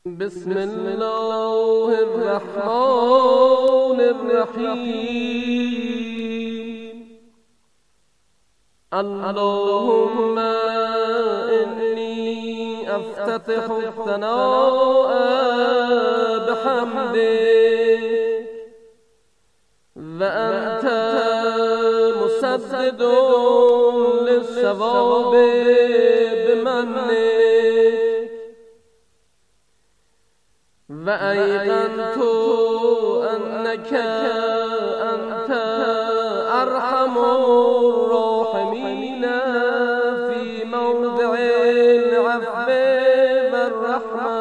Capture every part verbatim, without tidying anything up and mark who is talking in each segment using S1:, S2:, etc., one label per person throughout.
S1: بسم الله الرحمن الرحيم اللهم إني أفتتح الثناء بحمدك وأنت مسدد للصواب بمنك وأيقنت أنك أنت أرحم الراحمين في موضع العفو والرحمة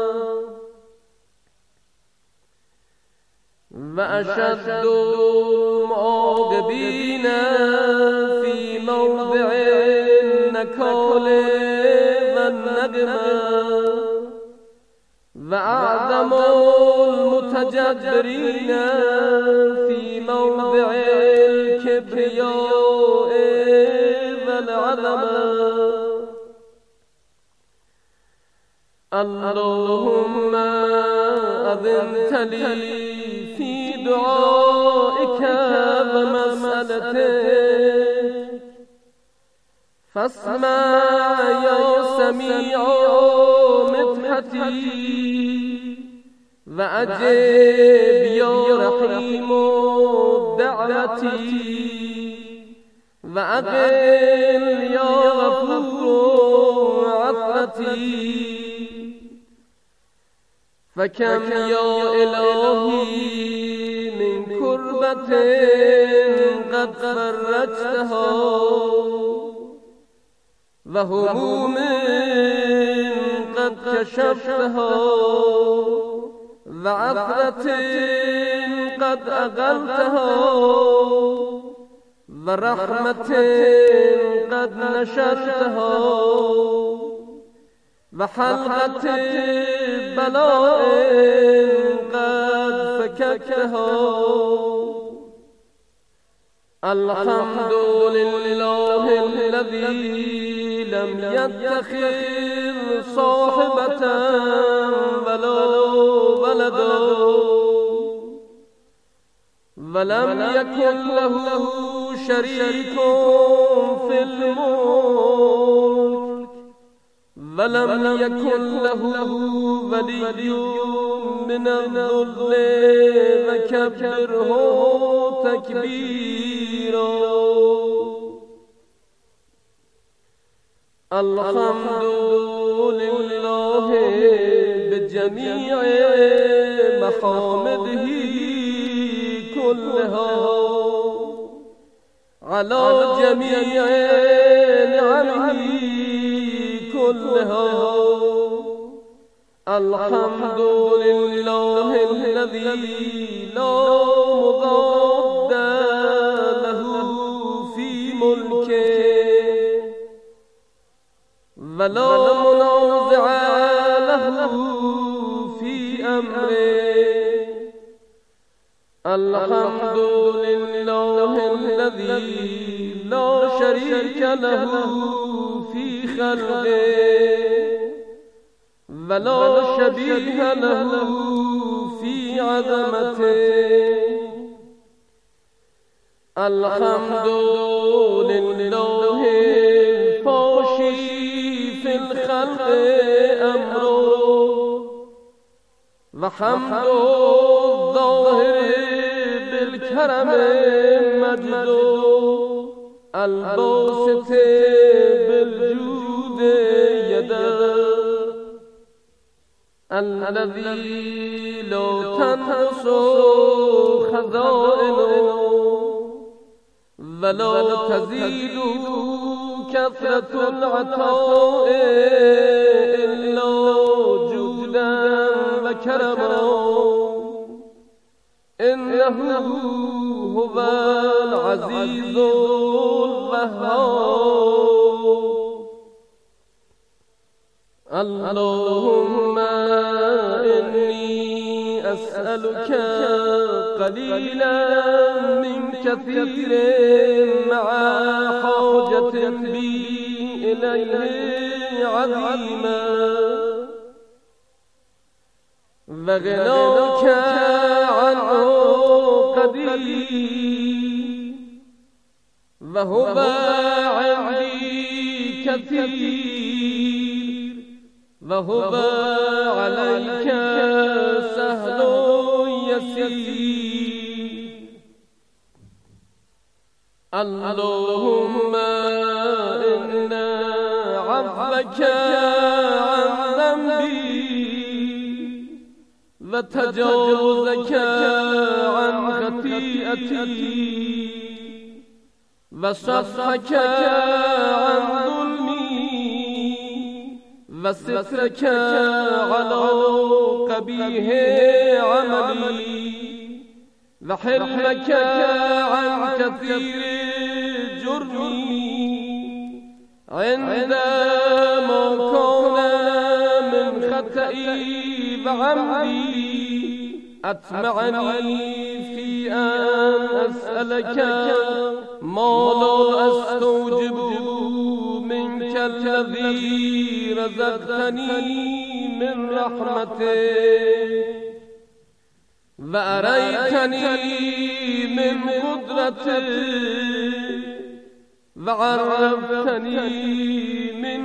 S1: وأشد المعاقبين في موضع النكال والندمة وأعظم المتجبرين في موضع الكبرياء والعظمة اللهم أذنت لي في دعائك ومسألتك فاسمع يا سميع مدحتي وأجب يا رحيم دعوتي وأقل يا غفور عثرتي فكم يا إلهي من كربة قد فرجتها وهموم قد كشفتها وعثرة قد أغلتها ورحمة قد نشرتها وحلقة بلاء قد فككتها الحمد لله الذي لم يتخذ صاحبة ولا ولدا ولم يكن له شريك في الملك ولم يكن له ولي من الذل وكبره تكبيرا الحمد لله بجميع محامده كلها على جميع نعمه كلها الحمد لله الذي لا مضاد له في ملكه ولا منازع له في أمره الحمد لله الذي لا شريك له في خلقه ولا شبيه له في عظمته الحمد لله الفاشي في الخلق أمره وحمد الظاهر بالكرم مجده الباسط بالجود يده الذي لا تنقص خزائنه ولا تزيد كثرة العطاء إلا جودا وكرما إنه هو العزيز الوهاب اللهم إني أسألك قليلا من كثير مع حاجة بي إليه عظيما وغناك عنه قدير وهو عندي كثير وهو عليك سهل يسير اللهم إن عفوك عن ذنبي وتجاوزك عن خطيئتي وصفحك عن ظلمي وسترك على قبيح عملي وحلمك عن كثير جرمي عندما كان من خطئي وعمدي أتمعني في أن أسألك ما لا أستوجب منك الذي رزقتني من رحمتك وأريتني من قدرتك وعرفتني من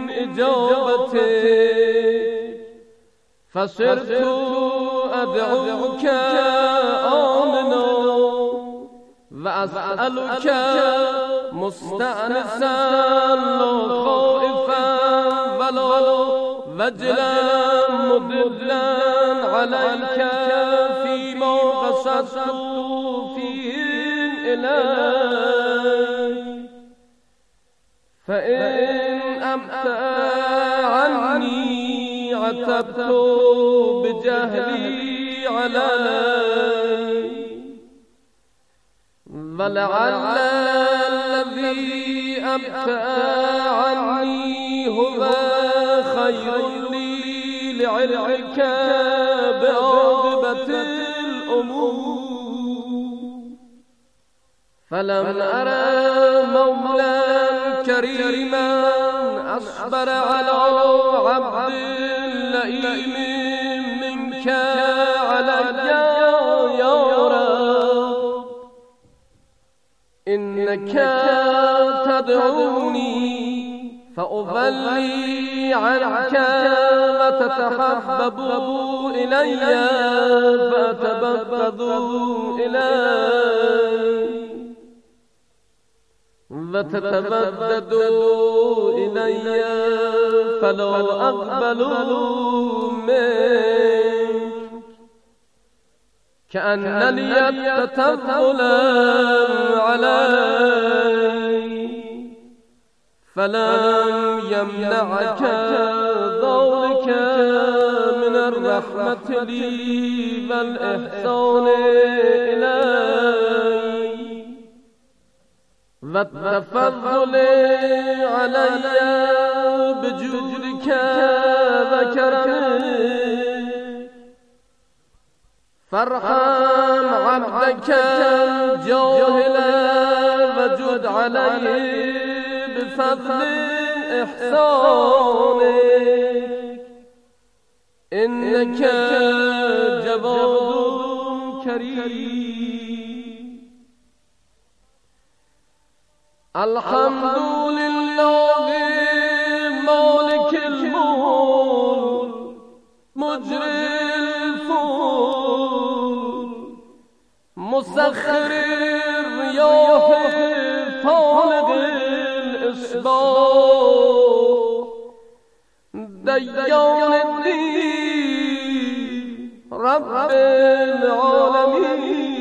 S1: إجابتك فصرت أدعوك آمنا وأسألك مستأنسا لا خائفا ولا وجلا مضلا عليك فيما قصدت فيه إليك فإن أمت عني عتبت بجهلي علي ولعل الذي أمت عني هو خير لي لعلمك بعاقبة الأمور فلم أرى مولا كريما أصبر على عبد لئيم منك علي يا رب إنك تدعوني فأضلي عنك وتتحبب إلي فأتبغض إلي وتتبدد إلي فلا أقبل منك كأن لي التطفل علي فلم يمنعك ذلك من الرحمة لي والإحسان إلي والتفضل علي بجودك وكرمك فارحم عبدك الجاهل وجد عليه بفضل إحسانك إنك جواد كريم الحمد لله مالك الملك مجري الفلك مسخر الرياح فالق الإصباح ديان الدين رب العالمين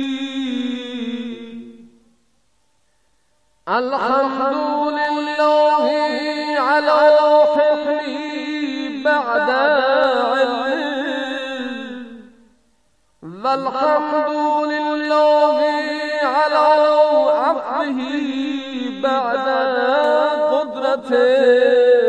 S1: الحمد لله على حلمي بعد علم والحمد لله على عفوه بعد قدرته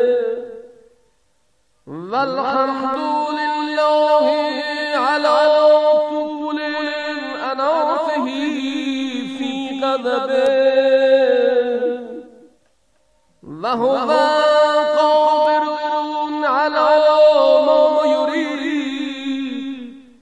S1: والحمد لله على طول أناته في غضبه وهو قادر على ما يريد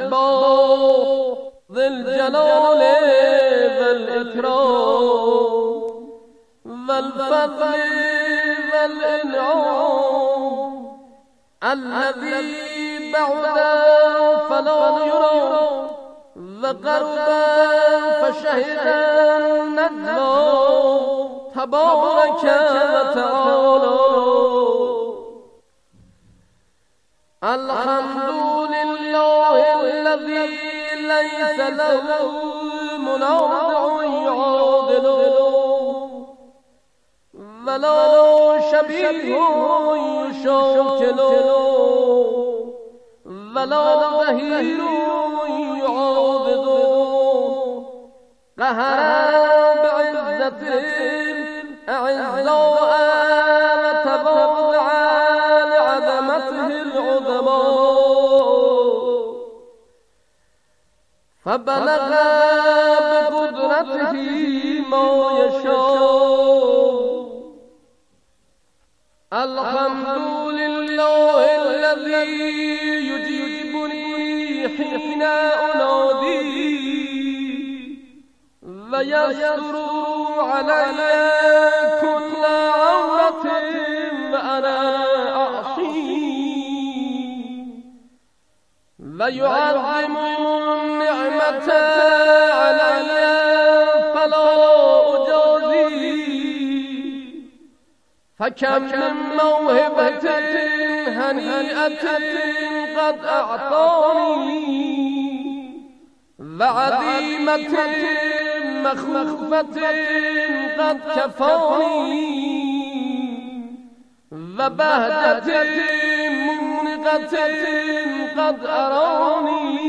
S1: المصباح ذي الجلال والإكرام والفضل والإنعام الذي بعدا فلا يرى وقربا فشهدا ندلا تبارك وتعالى. الحمد لله الذي ليس له منازع يعادله ولا شبيه يشاكله ولا ظهير يعاضده قهر بعزته أعزاء وتبضعا لعظمته العظماء فبلغ بقدرته ما يشاء. الحمد لله الذي يجيبني حين أنادي ويستر علي كل عورة وأنا أعصي ويعظم النعمة علي فلا أجازي فكم من موهبة هنيئة قد أعطاني وعظيمة مخوفة قد كفاني وبهجة منقة قد أراني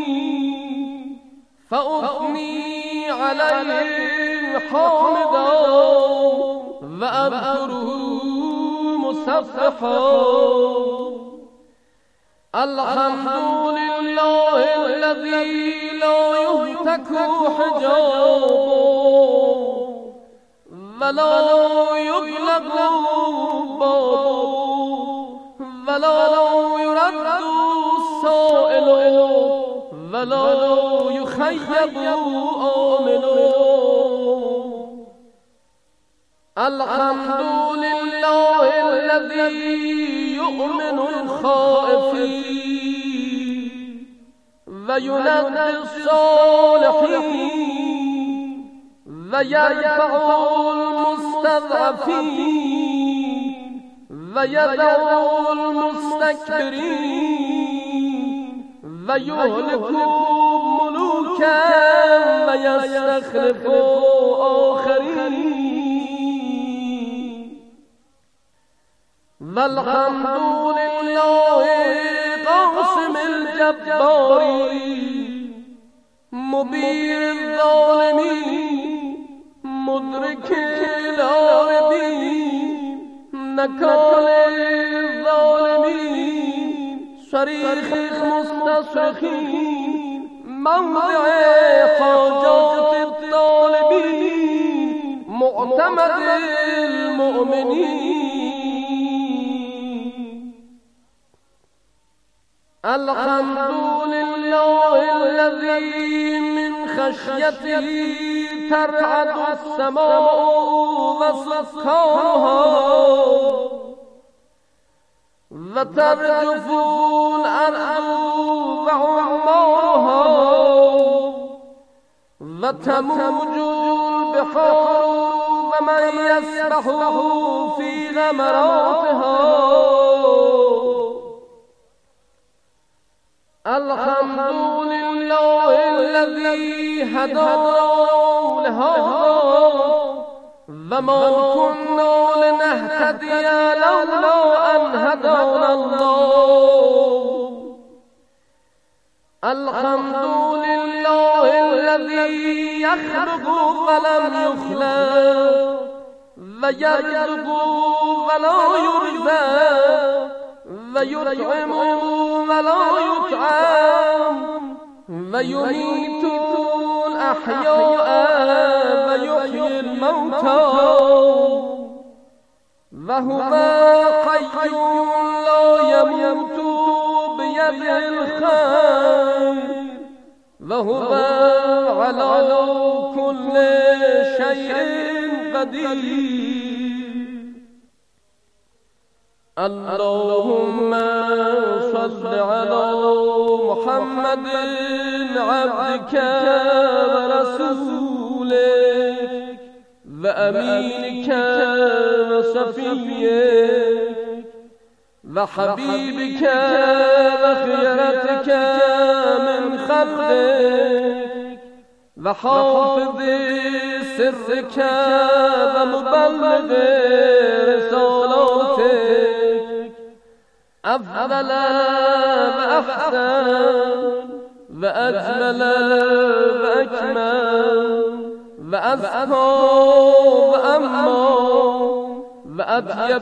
S1: فأثني عليه حامدا وأذكره مسبحا. الحمد لله الذي لا يهتك حجابه ولا يغلق بابه ولا يرد السائل ولا يخيب آمل. الحمد لله الذي يؤمن الخائفين وينجي الصالحين ويرفع المستضعفين ويدعو المستكبرين ويهلك ملوكا ويستخلف آخرين. والحمد لله قاسم الجبارين مبين الظالمين مدرك العاربين نكال الظالمين صريخ مستصرخين موضع حاجات الطالبين معتمد المؤمنين. الحمد لله الذي من خشيته ترعد السماء وسكانها وترجف الأرض وعمارها وتموج البحار ومن يسبح في غمراتها. الحمد لله الذي هدانا لهذا وما كنا لنهتدي لولا أن هدانا الله. الحمد لله الذي يخلق ولم يخلق ويرزق ولا يرزق ويطعم ولا يطعم ويميت الأحياء ويحيي الموتى وهو حي لا يموت بيده الخير وهو على كل شيء قدير. اللهم صل على محمد عبدك ورسولك وأمينك وصفيك وحبيبك وخيرتك من خلقك وحافظ سرك ومبلغ رسالاتك أفضل وأحسن وأجمل وأكمل وأزكى وأمى وأطيب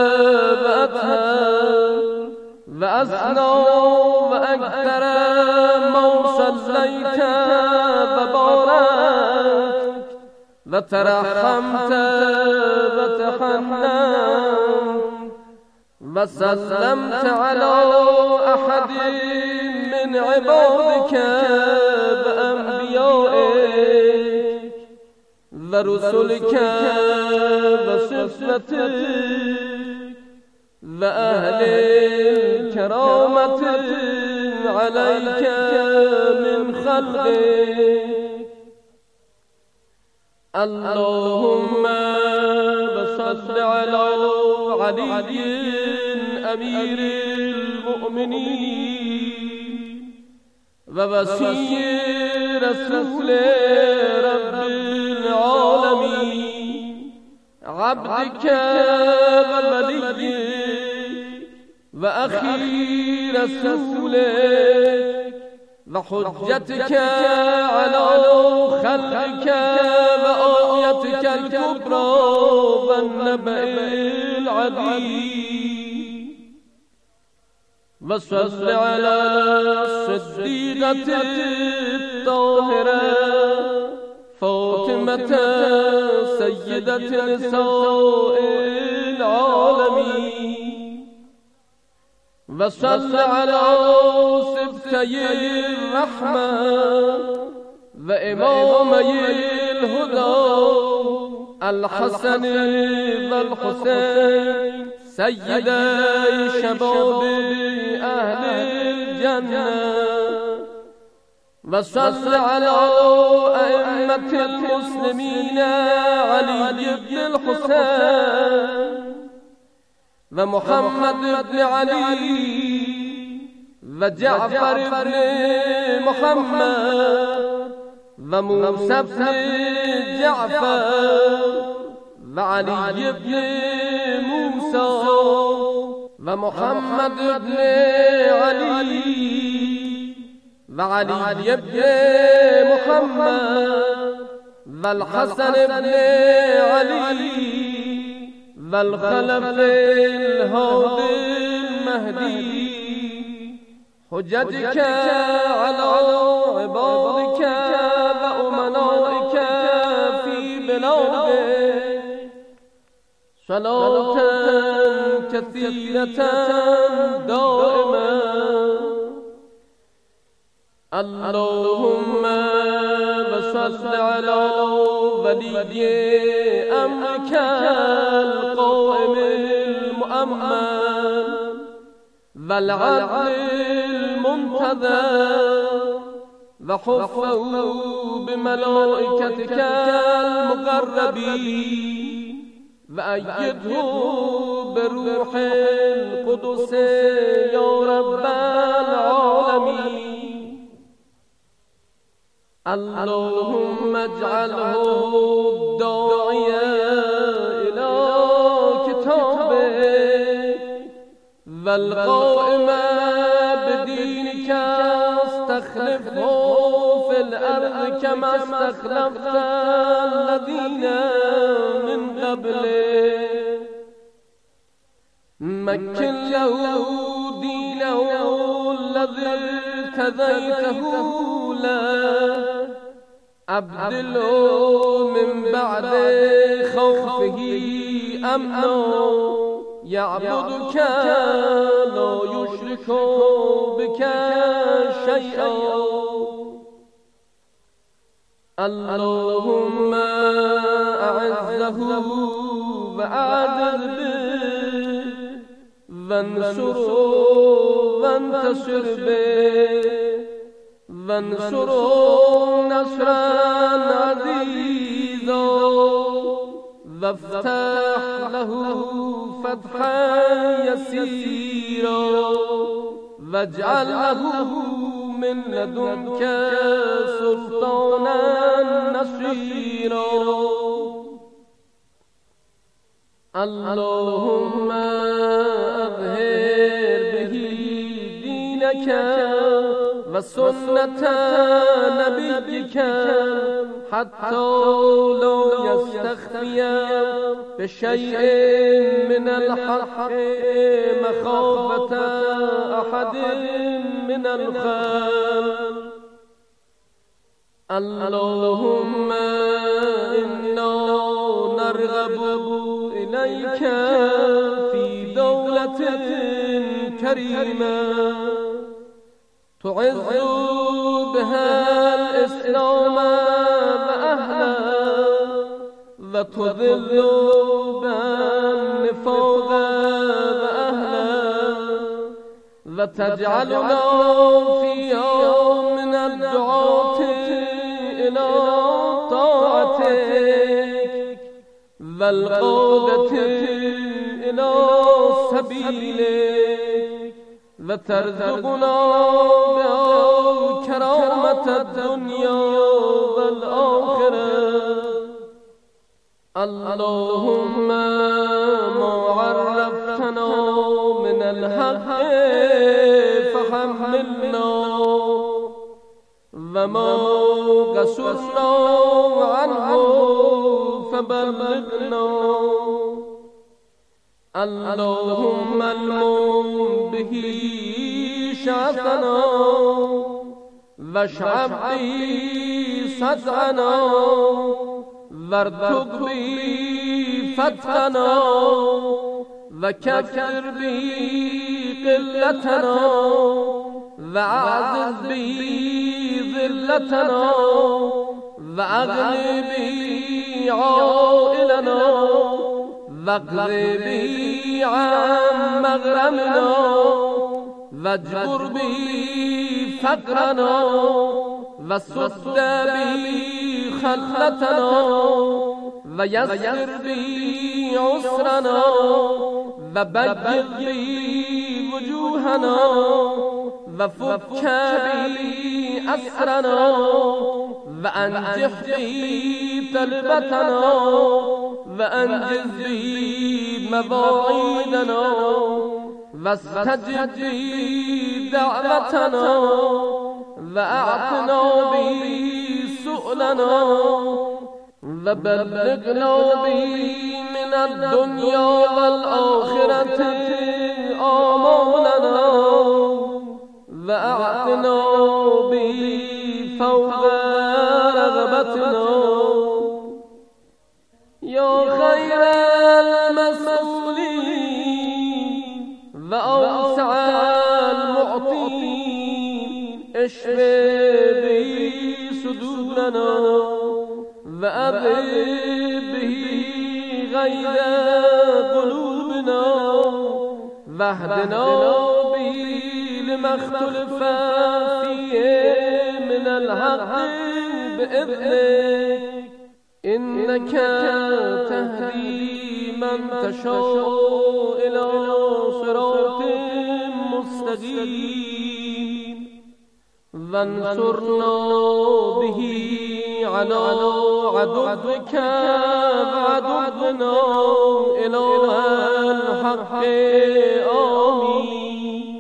S1: وأطهر وأسنى وأكثر ما صليت وباركت وترحمت وتحننت وسلمت على أحد من عبادك وأنبيائك ورسلك وصفتك وأهل الكرامة عليك من خلقك. اللهم صل على علي أمير المؤمنين ووصي رسول رب العالمين عبدك ووليك وأخي رسولك وحجتك على خلقك وآيتك الكبرى والنبأ العظيم. وصل على الصديقة الطاهرة فاطمة سيدة نساء العالمين. وصل على سبتي الرحمة وإمامي الهدى الحسن والحسين سيدي شباب أهل الجنة. وصل على أئمة المسلمين علي بن الحسين ومحمد بن علي وجعفر بن محمد وموسى بن جعفر وعلي بن موسى ومحمد بن علي وعلي بن محمد والحسن بن علي والخلف الهادي المهدي حجتك على عبادك وأمنائك في بلادك صلاة كثيرة دائمة. اللهم صل على ولي أمرك القائم المؤمن والعدل المنتظر وحفه بملائكتك المقربين وأيده بروح القدس يا رب العالمين. اللهم اجعله داعيا إلى كتابك والقائم بدينك استخلفه في الأرض كما استخلفت الذين من قبله. مكن له دينه الذي ارتضيته له أبدله من بعد خوفه أمنا يعبدك لا يشرك بك شيئا اللهم أعزه وأعذر به وانصره وانتصر به وانصره نصرا عزيزا وافتح له فتحا يسيرا واجعل له من لدنك سلطانا نصيرا اللهم أظهر به دينك وسنة نبيك حتى لو يستخفي بشيء من الحق مخافة أحد من الخلق اللهم إنا نرغب إليك في دولة كريمة تعز بها الإسلام وأهله وتذل بها النفاق وأهله وتجعلنا فيها من الدعاة إلى طاعتك والقادة إلى سبيلك وترزقنا بها كرامة الدنيا والآخرة اللهم ما عرفتنا من الحق فحملنا وما قصرنا عنه فبلغنا اللهم المم به شعثنا واشعب به صدعنا وارتق به فتحنا وكفر به قلتنا وأعزز به ذلتنا وأغني به عائلنا واقض به عن مغرمنا واجبر به فقرنا وسد به خلتنا ويسر به عسرنا وبجل به وجوهنا وفك به أسرنا وأنجح به طلبتنا وأنجز به مواعيدنا واستجب به دعوتنا وأعطنا به سؤلنا وبلغنا به من الدنيا والآخرة آمالنا وأعطنا به فوق رغبتنا يا خير المسؤولين وأوسع المعطين اشف به صدورنا وأذهب به غيظ قلوبنا واهدنا به لما اختلف فيه من الحق بإذنك إنك تهدي من تشاء إلى صراط مستقيم وانصرنا به على عدوك وعدونا إله الحق آمين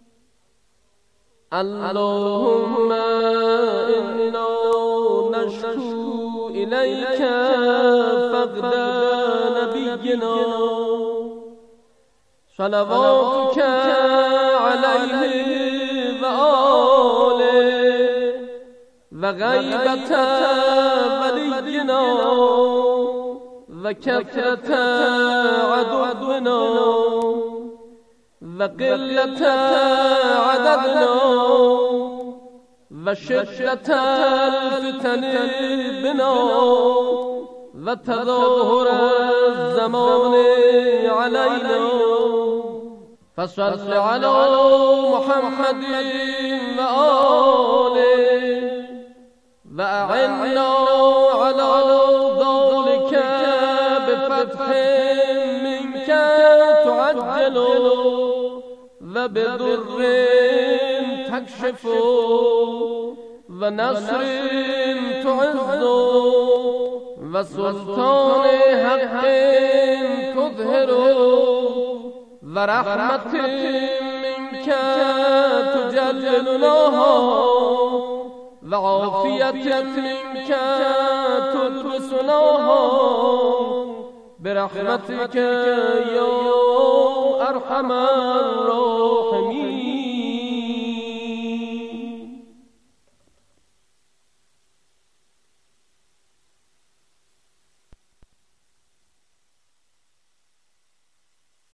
S1: اللهم إنا نشكو إليك فقد نبينا صلواتك عليه وآله وغيبة ولينا وكثرة عدونا وقلة عددنا و شدت الفتن بنا و تظاهر الزمان علينا فصل على محمد و آله و اعنا على ذلك بفتح منك تعجل و بضر تكشف و نصر تعز و سلطان حق تظهر و رحمت منك تجللنا و عافیت منك تلبسنا برحمتك یا ارحم الراحمین.